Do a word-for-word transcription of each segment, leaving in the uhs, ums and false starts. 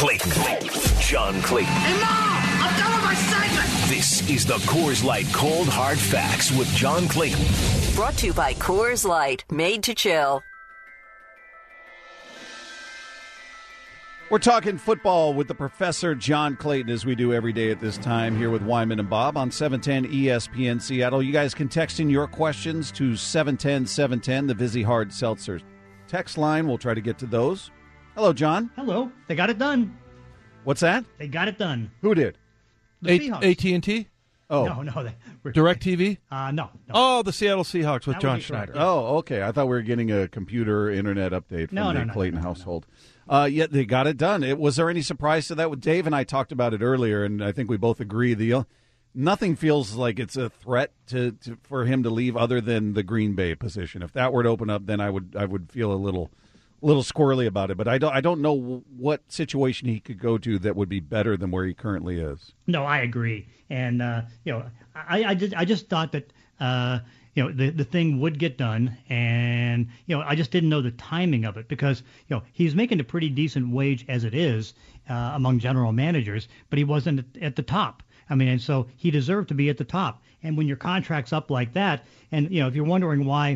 Clayton. John Clayton. Hey, Mom! I'm done with my segment! This is the Coors Light Cold Hard Facts with John Clayton. Brought to you by Coors Light, made to chill. We're talking football with the Professor John Clayton, as we do every day at this time, here with Wyman and Bob on seven ten E S P N Seattle. You guys can text in your questions to seven ten seven ten, the Vizzy Hard Seltzer text line. We'll try to get to those. Hello, John. Hello. They got it done. What's that? They got it done. Who did? The A- Seahawks. A T and T? Oh. No, no. They, we're, DirecTV? Uh, no, no. Oh, the Seattle Seahawks with That would John be correct, Schneider. yeah. Oh, okay. I thought we were getting a computer internet update from No, the no, no, Clayton no, no, no. household. Uh, yet they got it done. It, was there any surprise to that? Dave and I talked about it earlier, and I think we both agree. The uh, nothing feels like it's a threat to, to for him to leave other than the Green Bay position. If that were to open up, then I would I would feel a little little squirrely about it. But I don't I don't know what situation he could go to that would be better than where he currently is. No, I agree. And, uh, you know, I, I, just, I just thought that, uh, you know, the, the thing would get done. And, you know, I just didn't know the timing of it because, you know, he's making a pretty decent wage as it is uh, among general managers, but he wasn't at, at the top. I mean, and so he deserved to be at the top. And when your contract's up like that, and, you know, if you're wondering why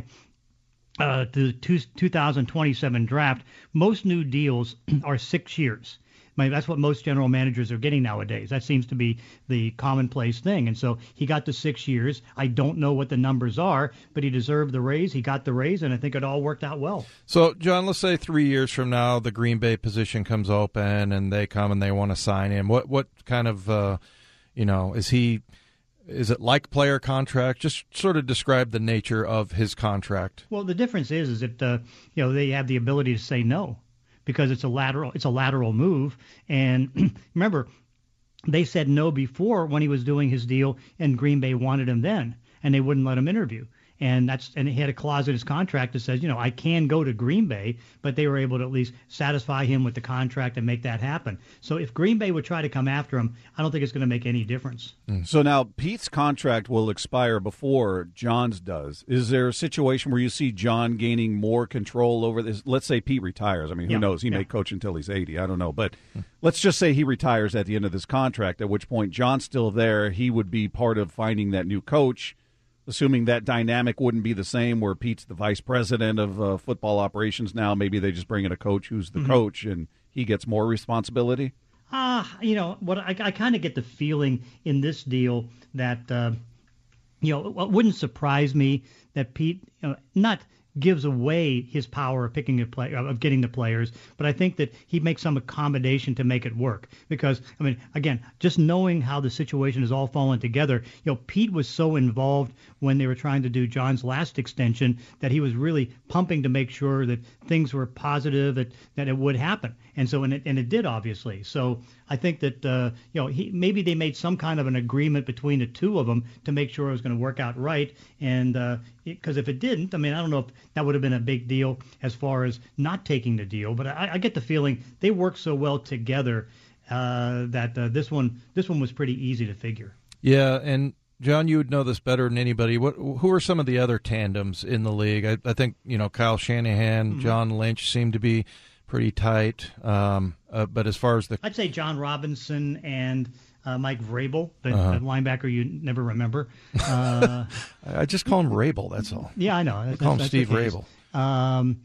uh, the two, two thousand twenty-seven draft, most new deals are six years. I mean, that's what most general managers are getting nowadays. That seems to be the commonplace thing. And so he got the six years. I don't know what the numbers are, but he deserved the raise. He got the raise, and I think it all worked out well. So, John, let's say three years from now the Green Bay position comes open and they come and they want to sign him. What what kind of, uh, you know, is he – is it like player contract? Just sort of describe the nature of his contract. Well, the difference is is that, uh, you know, they have the ability to say no. Because it's a lateral, it's a lateral move, and remember, they said no before when he was doing his deal, and Green Bay wanted him then, and they wouldn't let him interview, and that's and he had a clause in his contract that says, you know, I can go to Green Bay, but they were able to at least satisfy him with the contract and make that happen. So if Green Bay would try to come after him, I don't think it's going to make any difference. Mm. So now Pete's contract will expire before John's does. Is there a situation where you see John gaining more control over this? Let's say Pete retires. I mean, who Yeah, knows? He yeah. may coach until he's eighty. I don't know. But let's just say he retires at the end of this contract, at which point John's still there. He would be part of finding that new coach, assuming that dynamic wouldn't be the same where Pete's the vice president of uh, football operations now. Maybe they just bring in a coach who's the Mm-hmm. coach and he gets more responsibility. Ah, you know what? I, I kind of get the feeling in this deal that, uh, you know, it wouldn't surprise me that Pete, you know, not gives away his power of picking a play, of getting the players, but I think that he makes some accommodation to make it work. Because I mean, again, just knowing how the situation is all fallen together, you know, Pete was so involved when they were trying to do John's last extension that he was really pumping to make sure that things were positive, that that it would happen. And so, and it, and it did, obviously. So I think that, uh, you know, he, maybe they made some kind of an agreement between the two of them to make sure it was going to work out right. And because uh, if it didn't, I mean, I don't know if that would have been a big deal as far as not taking the deal. But I, I get the feeling they worked so well together uh, that uh, this one this one was pretty easy to figure. Yeah, and John, you would know this better than anybody. What, who are some of the other tandems in the league? I, I think, you know, Kyle Shanahan, mm-hmm. John Lynch seem to be pretty tight. Um, uh, but as far as the... I'd say John Robinson and uh, Mike Vrabel, the, uh-huh. the linebacker you never remember. Uh, I just call him Rabel, that's all. Yeah, I know. I call him that's Steve Rabel. Um,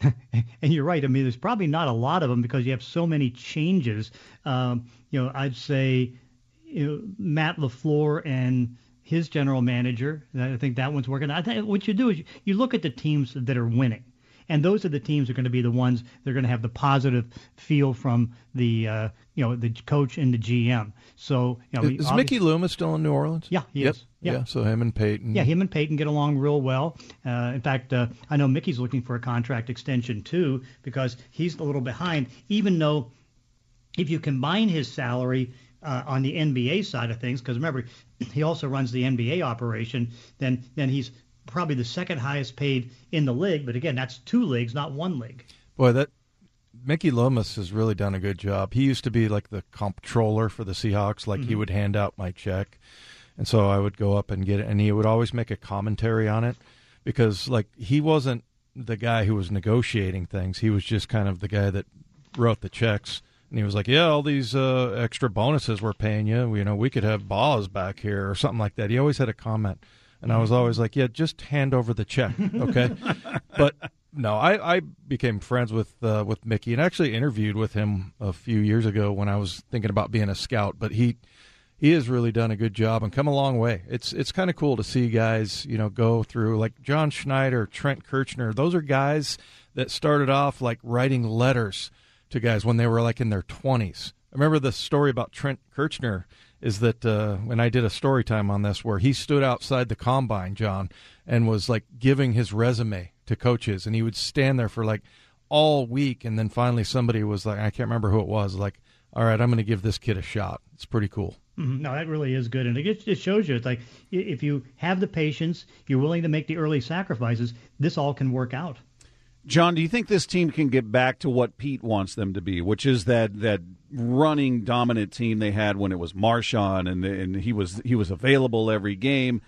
and you're right. I mean, there's probably not a lot of them because you have so many changes. Um, you know, I'd say you know, Matt LaFleur and his general manager, I think that one's working. I think what you do is you, you look at the teams that are winning. And those are the teams that are going to be the ones that are going to have the positive feel from the, uh, you know, the coach and the G M. So, you know, is Mickey Loomis still in New Orleans? Yeah, he yep. is. Yeah. yeah. So him and Peyton. Yeah, him and Peyton get along real well. Uh, in fact, uh, I know Mickey's looking for a contract extension too because he's a little behind. Even though, if you combine his salary uh, on the N B A side of things, because remember, he also runs the N B A operation, then then he's probably the second highest paid in the league, but again, that's two leagues, not one league. Boy, that Mickey Loomis has really done a good job. He used to be like the comptroller for the Seahawks, like mm-hmm. he would hand out my check, and so I would go up and get it, and he would always make a commentary on it because, like, he wasn't the guy who was negotiating things. He was just kind of the guy that wrote the checks And he was like, yeah, all these uh, extra bonuses we're paying you, you know, we could have Boz back here or something like that. He always had a comment. And I was always like, yeah, just hand over the check, okay? But no, I, I became friends with uh, with Mickey and actually interviewed with him a few years ago when I was thinking about being a scout. But he he has really done a good job and come a long way. It's it's kind of cool to see guys, you know, go through like John Schneider, Trent Kirchner. Those are guys that started off like writing letters to guys when they were like in their twenties. I remember the story about Trent Kirchner is that uh, when I did a story time on this where he stood outside the combine, John, and was like giving his resume to coaches, and he would stand there for like all week, and then finally somebody was like, I can't remember who it was, like, all right, I'm going to give this kid a shot. It's pretty cool. Mm-hmm. No, that really is good, and it just shows you it's like if you have the patience, you're willing to make the early sacrifices, this all can work out. John, do you think this team can get back to what Pete wants them to be, which is that that running dominant team they had when it was Marshawn and and he was he was available every game?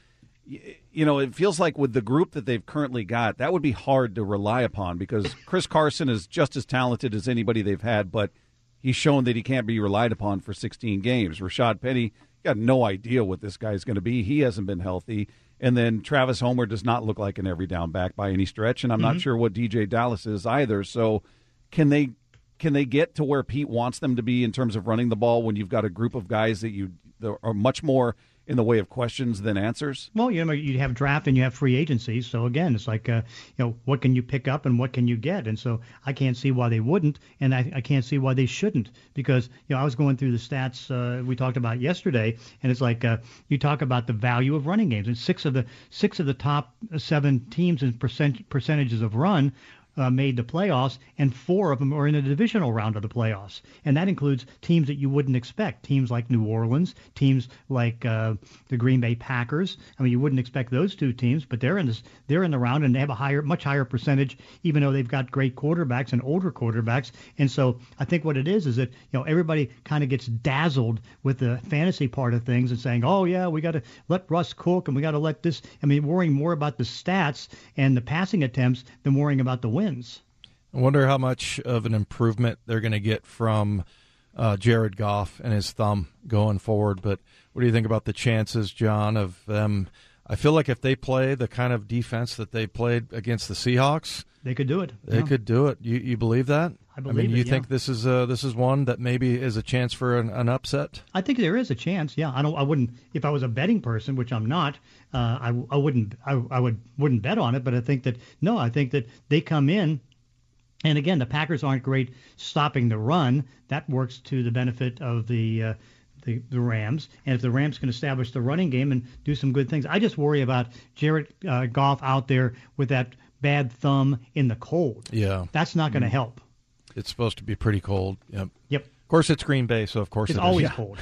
You know, it feels like with the group that they've currently got, that would be hard to rely upon because Chris Carson is just as talented as anybody they've had, but he's shown that he can't be relied upon for sixteen games. Rashad Penny, got no idea what this guy's going to be. He hasn't been healthy. And then Travis Homer does not look like an every down back by any stretch, and I'm mm-hmm. not sure what D J Dallas is either. So can they can they get to where Pete wants them to be in terms of running the ball when you've got a group of guys that you that are much more in the way of questions than answers? Well, you know, you have draft and you have free agency. So, again, it's like, uh, you know, what can you pick up and what can you get? And so I can't see why they wouldn't, and I, I can't see why they shouldn't because, you know, I was going through the stats uh, we talked about yesterday, and it's like uh, you talk about the value of running games. And six of the six of the top seven teams in percent, percentages of run Uh, made the playoffs, and four of them are in the divisional round of the playoffs. And that includes teams that you wouldn't expect, teams like New Orleans, teams like uh, the Green Bay Packers. I mean, you wouldn't expect those two teams, but they're in this, they're in the round, and they have a higher, much higher percentage, even though they've got great quarterbacks and older quarterbacks. And so I think what it is is that, you know, everybody kind of gets dazzled with the fantasy part of things and saying, oh, yeah, we got to let Russ cook, and we got to let this. I mean, worrying more about the stats and the passing attempts than worrying about the wins. I wonder how much of an improvement they're going to get from uh, Jared Goff and his thumb going forward. But what do you think about the chances, John, of them? I feel like if they play the kind of defense that they played against the Seahawks, they could do it. They yeah. could do it. You you believe that? I believe I mean, it, you yeah. think this is uh, this is one that maybe is a chance for an, an upset? I think there is a chance. Yeah, I don't. I wouldn't. If I was a betting person, which I'm not, uh, I I wouldn't. I, I would wouldn't bet on it. But I think that no. I think that they come in. And again, the Packers aren't great stopping the run. That works to the benefit of the uh, the, the Rams. And if the Rams can establish the running game and do some good things, I just worry about Jared uh, Goff out there with that bad thumb in the cold. Yeah, that's not going to help. It's supposed to be pretty cold. Yep. Yep. Of course, it's Green Bay, so of course it's it always is. cold.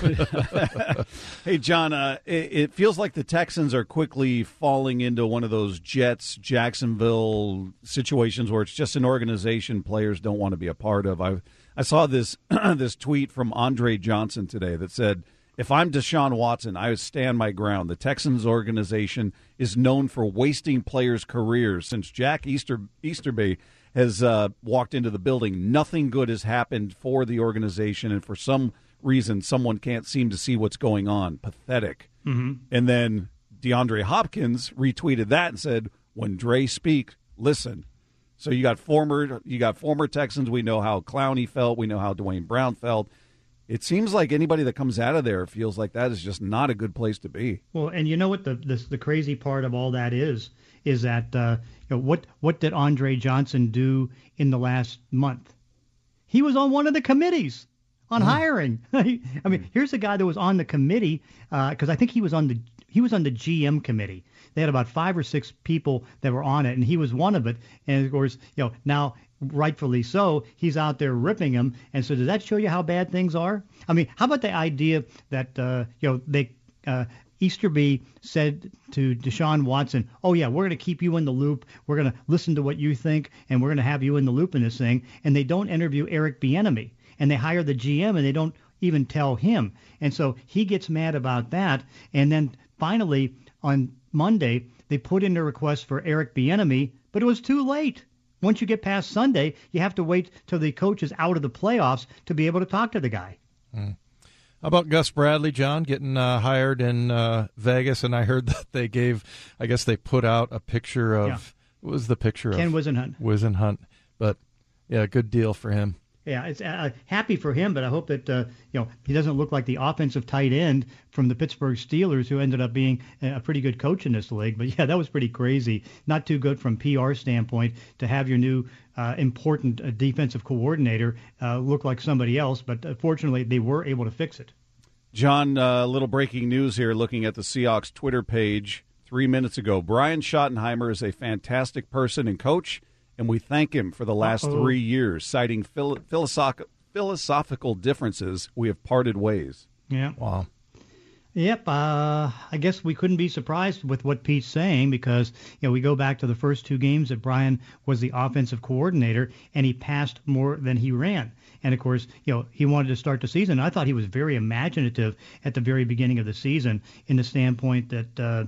Hey, John, uh, it, it feels like the Texans are quickly falling into one of those Jets, Jacksonville situations where it's just an organization players don't want to be a part of. I I saw this this tweet from Andre Johnson today that said, if I'm Deshaun Watson, I would stand my ground. The Texans organization is known for wasting players' careers. Since Jack Easter, Easterby has uh, walked into the building, nothing good has happened for the organization, and for some reason, someone can't seem to see what's going on. Pathetic. Mm-hmm. And then DeAndre Hopkins retweeted that and said, when Dre speak, listen. So you got former you got former Texans. We know how Clowney felt. We know how Dwayne Brown felt. It seems like anybody that comes out of there feels like that is just not a good place to be. Well, and you know what the the, the crazy part of all that is, is that uh, you know, what what did Andre Johnson do in the last month? He was on one of the committees on mm. hiring. I mean, here's a guy that was on the committee because uh, I think he was on the he was on the G M committee. They had about five or six people that were on it, and he was one of it. And of course, you know, now rightfully so, he's out there ripping him. And so does that show you how bad things are? I mean, how about the idea that, uh, you know, they uh, Easterby said to Deshaun Watson, oh, yeah, we're going to keep you in the loop. We're going to listen to what you think, and we're going to have you in the loop in this thing. And they don't interview Eric Bieniemy, and they hire the G M, and they don't even tell him. And so he gets mad about that. And then finally on Monday, they put in a request for Eric Bieniemy, but it was too late. once you get past Sunday, you have to wait till the coach is out of the playoffs to be able to talk to the guy. Mm. How about Gus Bradley, John, getting uh, hired in uh, Vegas? And I heard that they gave, I guess they put out a picture of, yeah. what was the picture Ken of? Ken Whisenhunt. Whisenhunt. But, yeah, good deal for him. Yeah, it's uh, happy for him, but I hope that uh, you know he doesn't look like the offensive tight end from the Pittsburgh Steelers, who ended up being a pretty good coach in this league. But yeah, that was pretty crazy. Not too good from P R standpoint to have your new uh, important uh, defensive coordinator uh, look like somebody else. But uh, fortunately, they were able to fix it. John, a uh, little breaking news here. Looking at the Seahawks Twitter page three minutes ago, Brian Schottenheimer is a fantastic person and coach. And we thank him for the last Uh-oh. three years, citing philo- philosoph- philosophical differences. We have parted ways. Yeah. Wow. Yep. Uh, I guess we couldn't be surprised with what Pete's saying because, you know, we go back to the first two games that Brian was the offensive coordinator, and he passed more than he ran. And, of course, you know, he wanted to start the season. I thought he was very imaginative at the very beginning of the season in the standpoint that, uh,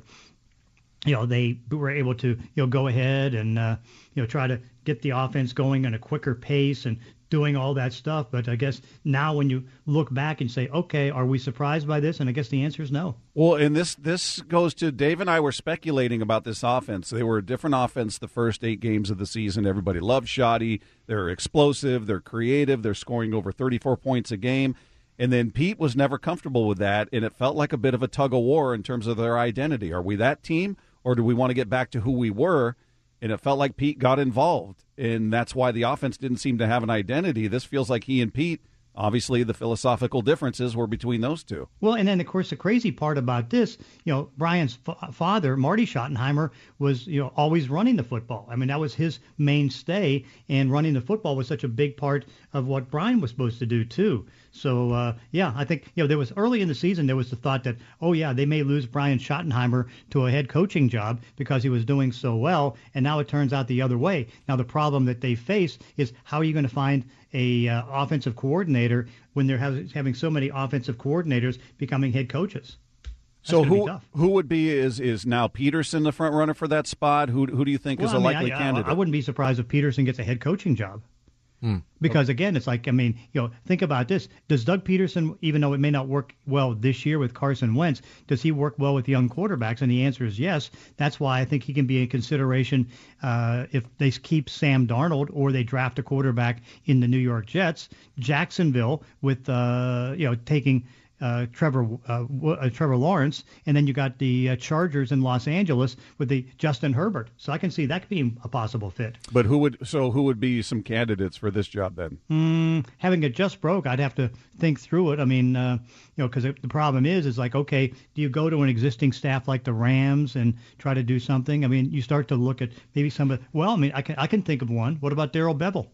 you know, they were able to, you know, go ahead and, uh, you know, try to get the offense going at a quicker pace and doing all that stuff. But I guess now when you look back and say, okay, are we surprised by this? And I guess the answer is no. Well, and this this goes to Dave and I were speculating about this offense. They were a different offense the first eight games of the season. Everybody loved Shoddy. They're explosive. They're creative. They're scoring over thirty-four points a game. And then Pete was never comfortable with that, and it felt like a bit of a tug-of-war in terms of their identity. Are we that team? Or do we want to get back to who we were? And it felt like Pete got involved, and that's why the offense didn't seem to have an identity. This feels like he and Pete, obviously the philosophical differences were between those two. Well, and then, of course, the crazy part about this, you know, Brian's f- father, Marty Schottenheimer, was, you know, always running the football. I mean, that was his mainstay, and running the football was such a big part of what Brian was supposed to do, too. So, uh, yeah, I think, you know, there was early in the season, there was the thought that, oh, yeah, they may lose Brian Schottenheimer to a head coaching job because he was doing so well. And now it turns out the other way. Now, the problem that they face is how are you going to find a uh, offensive coordinator when they're have, having so many offensive coordinators becoming head coaches? That's so who who would be is is now Peterson the front runner for that spot? Who who do you think well, is I a mean, likely I, candidate? I, I wouldn't be surprised if Peterson gets a head coaching job. Because, again, it's like, I mean, you know, think about this. Does Doug Peterson, even though it may not work well this year with Carson Wentz, does he work well with young quarterbacks? And the answer is yes. That's why I think he can be a consideration uh, if they keep Sam Darnold or they draft a quarterback in the New York Jets. Jacksonville with, uh, you know, taking uh, Trevor uh, uh, Trevor Lawrence, and then you got the uh, Chargers in Los Angeles with the Justin Herbert. So I can see that could be a possible fit. But who would so who would be some candidates for this job then? Mm, having it just broke, I'd have to think through it. I mean, uh, you know, because the problem is, is like, okay, do you go to an existing staff like the Rams and try to do something? I mean, you start to look at maybe some of. Well, I mean, I can I can think of one. What about Darrell Bevell?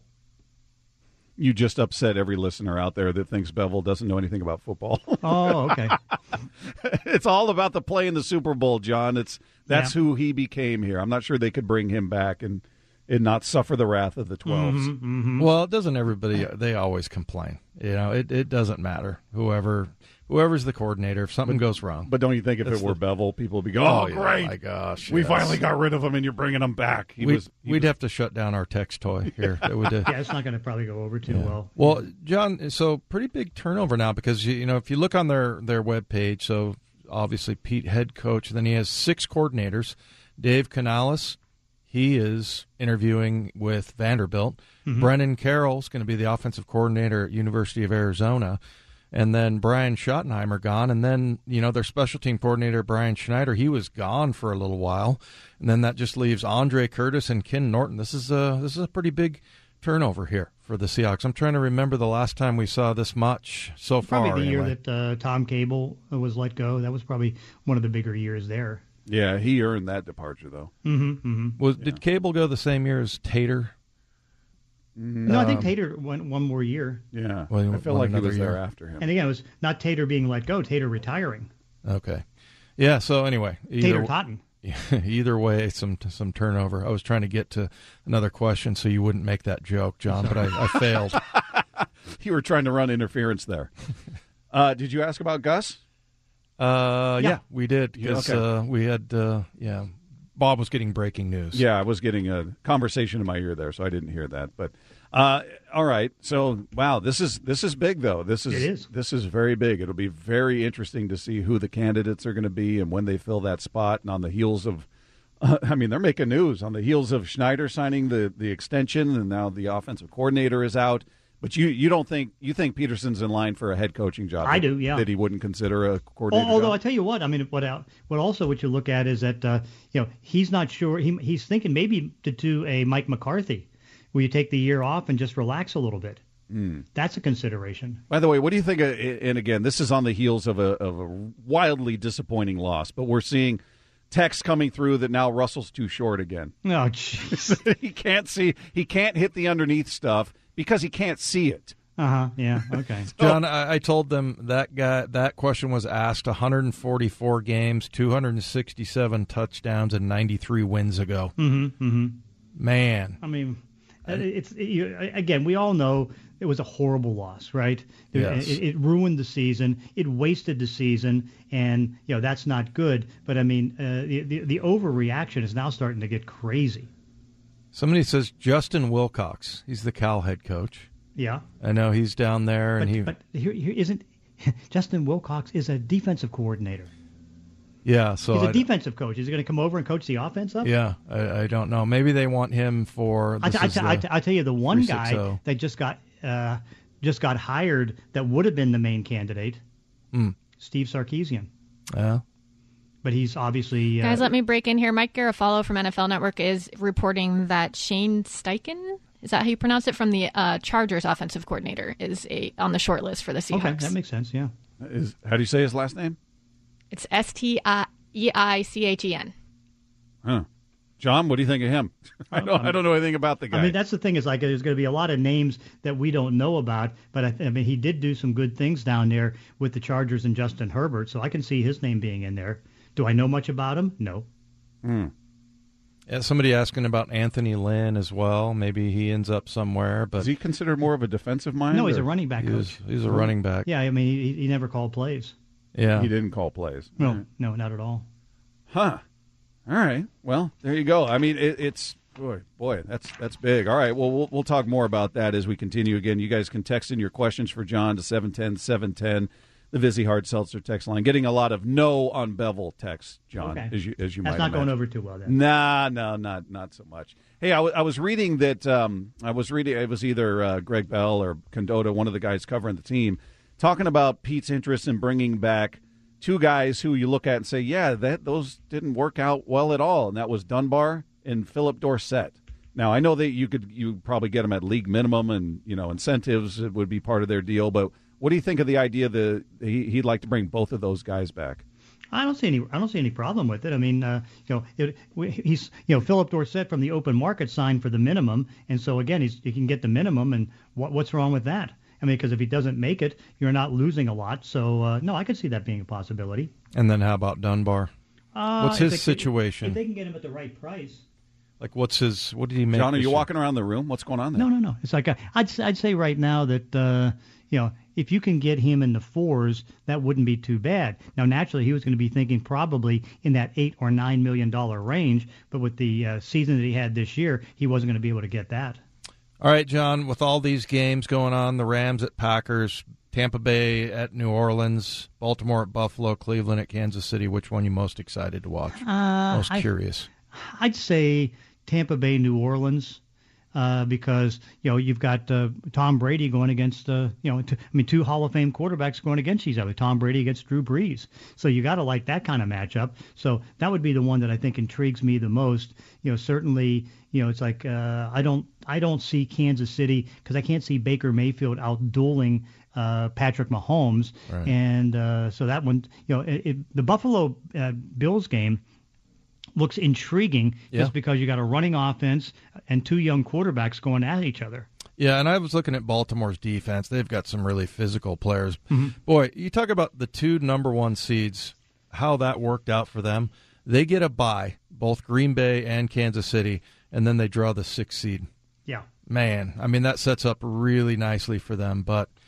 You just upset every listener out there that thinks Bevel doesn't know anything about football. Oh, okay. It's all about the play in the Super Bowl, John. It's that's yeah. who he became here. I'm not sure they could bring him back and, and not suffer the wrath of the twelves. Mm-hmm, mm-hmm. Well, doesn't everybody? They always complain. You know, it, it doesn't matter. Whoever whoever's the coordinator, if something but, goes wrong. But don't you think if That's it were the, Bevel, people would be going, "Oh, oh great! Yeah, my gosh, we yes. finally got rid of him, and you're bringing him back." He we'd was, he we'd was, have to shut down our text toy here. That would, uh, yeah, it's not going to probably go over too yeah. well. Well, John, so pretty big turnover now because you know if you look on their their webpage, so obviously Pete head coach, then he has six coordinators. Dave Canales, he is interviewing with Vanderbilt. Mm-hmm. Brennan Carroll's going to be the offensive coordinator at University of Arizona. And then Brian Schottenheimer gone. And then, you know, their special team coordinator, Brian Schneider, he was gone for a little while. And then that just leaves Andre Curtis and Ken Norton. This is a, this is a pretty big turnover here for the Seahawks. I'm trying to remember the last time we saw this much so probably far. Probably the anyway. year that uh, Tom Cable was let go. That was probably one of the bigger years there. Yeah, he earned that departure, though. Mm-hmm, mm-hmm. Was yeah. Did Cable go the same year as Tater? No, I think Tater went one more year. Yeah, well, I feel like he was year. there after him. And again, it was not Tater being let go, Tater retiring. Okay. Yeah, so anyway. Tater Totten. Either way, some some turnover. I was trying to get to another question so you wouldn't make that joke, John, but I, I failed. You were trying to run interference there. Uh, did you ask about Gus? Uh, yeah. Yeah. we did because Okay. uh, we had, uh, yeah, Bob was getting breaking news. Yeah, I was getting a conversation in my ear there, so I didn't hear that. But uh, all right, so wow, this is this is big though. This is, it is this is very big. It'll be very interesting to see who the candidates are going to be and when they fill that spot. And on the heels of, uh, I mean, they're making news on the heels of Schneider signing the the extension, and now the offensive coordinator is out. But you, you don't think you think Peterson's in line for a head coaching job? I that, do, yeah. That he wouldn't consider a coordinator. Although job? I tell you what, I mean, what out, what also what you look at is that uh, you know he's not sure. He, he's thinking maybe to do a Mike McCarthy, where you take the year off and just relax a little bit. Mm. That's a consideration. By the way, what do you think? Of, and again, this is on the heels of a of a wildly disappointing loss, but we're seeing text coming through that now Russell's too short again. Oh, jeez. he can't see. He can't hit the underneath stuff because he can't see it. Uh huh. Yeah. Okay. John, I, I told them that guy that question was asked one hundred forty-four games, two hundred sixty-seven touchdowns, and ninety-three wins ago. Mm-hmm. Mm-hmm. Man, I mean, it's it, you, again, we all know it was a horrible loss, right? Yes. It, it ruined the season. It wasted the season, and you know that's not good. But I mean, uh, the, the the overreaction is now starting to get crazy. Somebody says Justin Wilcox. He's the Cal head coach. Yeah, I know he's down there, but, and he. But here, here isn't Justin Wilcox is a defensive coordinator. Yeah, so he's a I, defensive coach. Is he going to come over and coach the offense up? Yeah, I, I don't know. Maybe they want him for. I, This I, is I, the I tell you, the one guy three sixty that just got uh, just got hired that would have been the main candidate, Mm. Steve Sarkisian. Yeah. But he's obviously uh, Guys, let me break in here. Mike Garafolo from N F L Network is reporting that Shane Steichen, is that how you pronounce it, from the uh, Chargers offensive coordinator, is a on the short list for the Seahawks. Okay, that makes sense. Yeah. Is how do you say his last name? It's S T I E I C H E N. Huh. John, what do you think of him? I don't. I don't know anything about the guy. I mean, that's the thing is like there's going to be a lot of names that we don't know about, but I, I mean he did do some good things down there with the Chargers and Justin Herbert, so I can see his name being in there. Do I know much about him? No. Hmm. Yeah, somebody asking about Anthony Lynn as well. Maybe he ends up somewhere. But is he considered more of a defensive mind? No, he's or? a running back he coach. is, he's a running back. Yeah, I mean he, he never called plays. Yeah, he didn't call plays. No, right. no, not at all. Huh. All right. Well, there you go. I mean, it, it's boy, boy, that's that's big. All right. Well, we'll we'll talk more about that as we continue. Again, you guys can text in your questions for John to seven ten seven ten, the Vizzy Hard Seltzer text line. Getting a lot of no on Bevel text, John, Okay. as you as you That's might not going imagine. over too well then. Nah, no, not not so much. Hey, I, w- I was reading that. Um, I was reading. It was either uh, Greg Bell or Condota, one of the guys covering the team, talking about Pete's interest in bringing back two guys who you look at and say, yeah, that those didn't work out well at all, and that was Dunbar and Philip Dorsett. Now I know that you could you probably get them at league minimum, and you know incentives would be part of their deal. But what do you think of the idea that he, he'd like to bring both of those guys back? I don't see any. I don't see any problem with it. I mean, uh, you know, it, he's you know Philip Dorsett from the open market signed for the minimum, and so again, he's he can get the minimum, and what what's wrong with that? I mean, because if he doesn't make it, you're not losing a lot. So uh, no, I could see that being a possibility. And then how about Dunbar? Uh, What's if his they- situation? If they can get him at the right price. Like, what's his? What did he make? John, are this you year? walking around the room? What's going on there? No, no, no. It's like a, I'd I'd say right now that uh, you know if you can get him in the fours, that wouldn't be too bad. Now, naturally, he was going to be thinking probably in that eight or nine million dollar range, but with the uh, season that he had this year, he wasn't going to be able to get that. All right, John, with all these games going on, the Rams at Packers, Tampa Bay at New Orleans, Baltimore at Buffalo, Cleveland at Kansas City, which one are you most excited to watch? Uh, most I- curious. I'd say Tampa Bay, New Orleans, uh, because you know you've got uh, Tom Brady going against uh, you know t- I mean two Hall of Fame quarterbacks going against each other. Tom Brady against Drew Brees. So you got to like that kind of matchup. So that would be the one that I think intrigues me the most. You know, certainly you know it's like uh, I don't I don't see Kansas City because I can't see Baker Mayfield out dueling uh, Patrick Mahomes, Right. and uh, so that one you know it, it, the Buffalo uh, Bills game looks intriguing Yeah. just because you got a running offense and two young quarterbacks going at each other. Yeah, and I was looking at Baltimore's defense. They've got some really physical players. Mm-hmm. Boy, you talk about the two number one seeds, how that worked out for them. They get a bye, both Green Bay and Kansas City, and then they draw the sixth seed. Yeah. Man, I mean, that sets up really nicely for them. But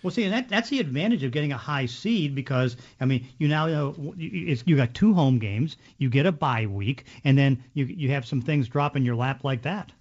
Well, see, and that, that's the advantage of getting a high seed because, I mean, you now know it's, you got two home games, you get a bye week, and then you you have some things drop in your lap like that.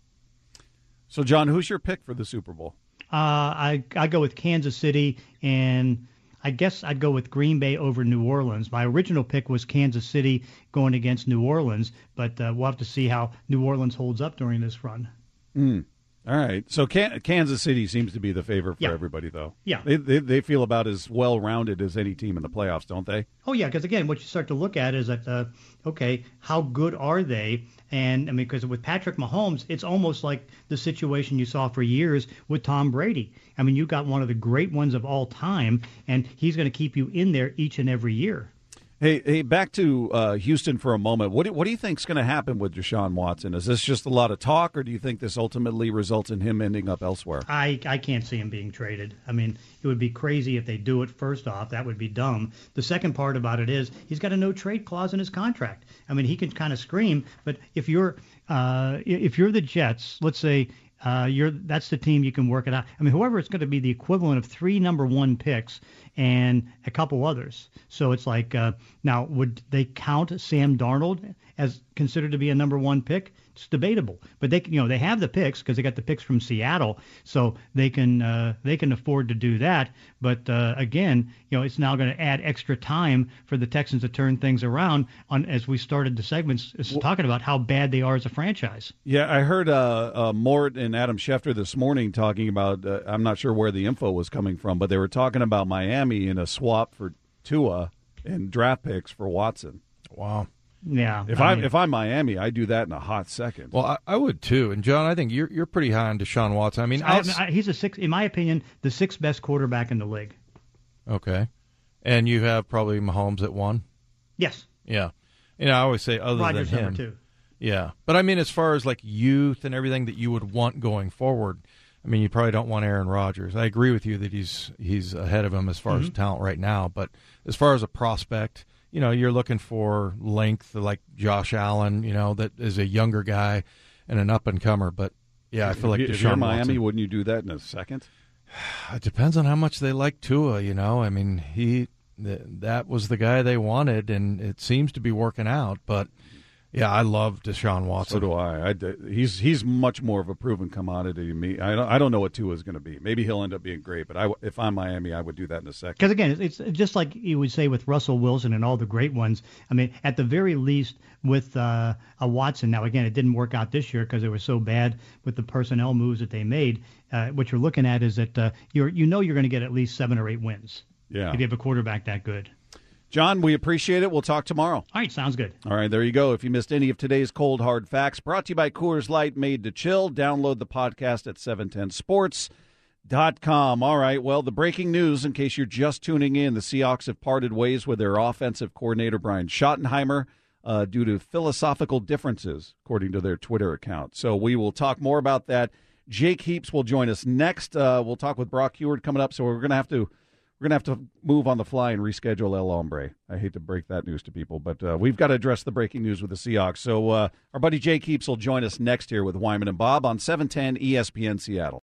So, John, who's your pick for the Super Bowl? Uh, I I go with Kansas City, and I guess I'd go with Green Bay over New Orleans. My original pick was Kansas City going against New Orleans, but uh, we'll have to see how New Orleans holds up during this run. Mm. All right. So Can- Kansas City seems to be the favorite for yeah. everybody, though. Yeah. They, they they feel about as well-rounded as any team in the playoffs, don't they? Oh, yeah, because, again, what you start to look at is that, uh, okay, how good are they? And, I mean, because with Patrick Mahomes, it's almost like the situation you saw for years with Tom Brady. I mean, you got one of the great ones of all time, and he's going to keep you in there each and every year. Hey, hey, back to uh, Houston for a moment. What do, what do you think is going to happen with Deshaun Watson? Is this just a lot of talk, or do you think this ultimately results in him ending up elsewhere? I, I can't see him being traded. I mean, it would be crazy if they do it. First off, that would be dumb. The second part about it is he's got a no-trade clause in his contract. I mean, he can kind of scream, but if you're uh, if you're the Jets, let's say uh, you're that's the team you can work it out. I mean, whoever it's going to be the equivalent of three number one picks and a couple others. So it's like, uh, now, would they count Sam Darnold as considered to be a number one pick? It's debatable, but they, you know, they have the picks because they got the picks from Seattle, so they can uh, they can afford to do that. But uh, again, you know, it's now going to add extra time for the Texans to turn things around. On as we started the segments well, talking about how bad they are as a franchise. Yeah, I heard uh, uh, Mort and Adam Schefter this morning talking about. Uh, I'm not sure where the info was coming from, but they were talking about Miami in a swap for Tua and draft picks for Watson. Wow. Yeah. If I, I mean, if I'm Miami, I do that in a hot second. Well, I, I would too. And John, I think you're you're pretty high on Deshaun Watson. I mean, I, I, he's a six, in my opinion, the sixth best quarterback in the league. Okay, and you have probably Mahomes at one. Yes. Yeah. You know, I always say other Rodgers than him. number two. Yeah, but I mean, as far as like youth and everything that you would want going forward, I mean, you probably don't want Aaron Rodgers. I agree with you that he's he's ahead of him as far mm-hmm. as talent right now, but as far as a prospect. You know, you're looking for length like Josh Allen, you know, that is a younger guy and an up-and-comer. But, yeah, I feel like if Deshaun you're Miami, Watson, wouldn't you do that in a second? It depends on how much they like Tua, you know. I mean, he th- that was the guy they wanted, and it seems to be working out. But, yeah, I love Deshaun Watson. So do I. I he's he's much more of a proven commodity to me. I don't, I don't know what Tua is going to be. Maybe he'll end up being great, but I, if I'm Miami, I would do that in a second. Because, again, it's just like you would say with Russell Wilson and all the great ones. I mean, at the very least with uh, a Watson. Now, again, it didn't work out this year because it was so bad with the personnel moves that they made. Uh, what you're looking at is that uh, you're you know you're going to get at least seven or eight wins yeah. if you have a quarterback that good. John, we appreciate it. We'll talk tomorrow. All right, sounds good. All right, there you go. If you missed any of today's Cold Hard Facts, brought to you by Coors Light, made to chill. Download the podcast at seven ten sports dot com. All right, well, the breaking news, in case you're just tuning in, the Seahawks have parted ways with their offensive coordinator, Brian Schottenheimer, uh, due to philosophical differences, according to their Twitter account. So we will talk more about that. Jake Heaps will join us next. Uh, we'll talk with Brock Huard coming up, so we're going to have to We're going to have to move on the fly and reschedule El Hombre. I hate to break that news to people, but uh, we've got to address the breaking news with the Seahawks. So uh, our buddy Jake Heaps will join us next here with Wyman and Bob on seven ten E S P N Seattle.